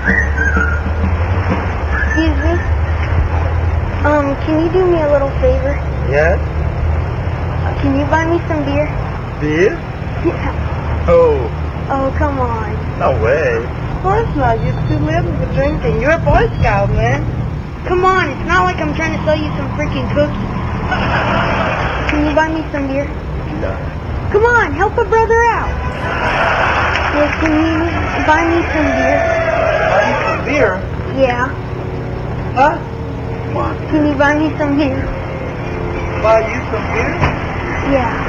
Excuse me? Can you do me a little favor? Yes? Can you buy me some beer? Beer? Yeah. Oh, Oh, come on. no way. Of course not. You're too little for drinking. You're a Boy Scout, man. Come on, it's not like I'm trying to sell you some freaking cookies. Can you buy me some beer? No. Come on, help a brother out. Well, can you buy me some beer? Buy you some beer? Yeah. Huh? Come on. Can you buy me some beer? Buy you some beer? Yeah.